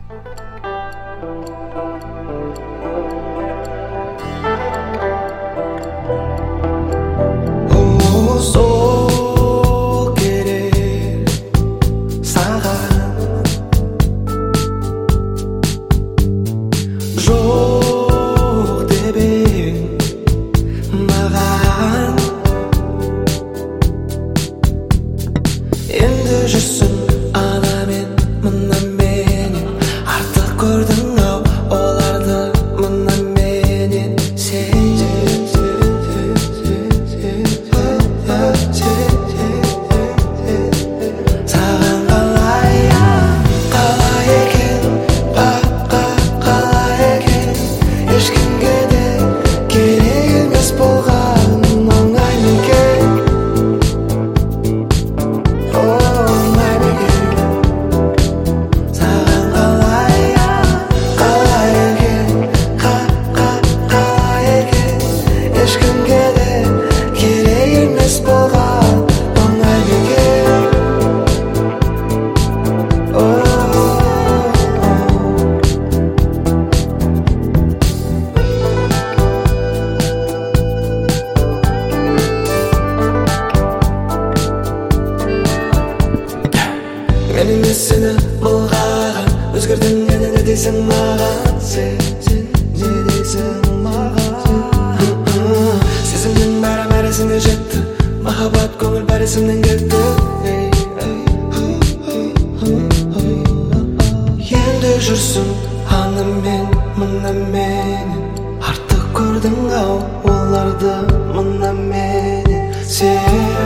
Сол керек саған, жоқ деп ең маған. Енді жүрсің ана мен мына менен, артық көрдің ау оларды мына менен. Саған қалай, қалай екен, қалай екен, ешкімге де керек емес болған оңай ма екен, оңай ма екен. Саған қалай, қалай екен, қалай екен, ешкімге де керек емес болған оңай ма екен. Мен емес сені былғаған, өзгердің енді не дейсің маған, сен не дейсің маған. Сезімнің бәрі есіңе жетті, махаббат көңіл бәрі есімнен кетті. Енді жүрсің ана мен мына менен, артық көрдің ау оларды мына менен. Сен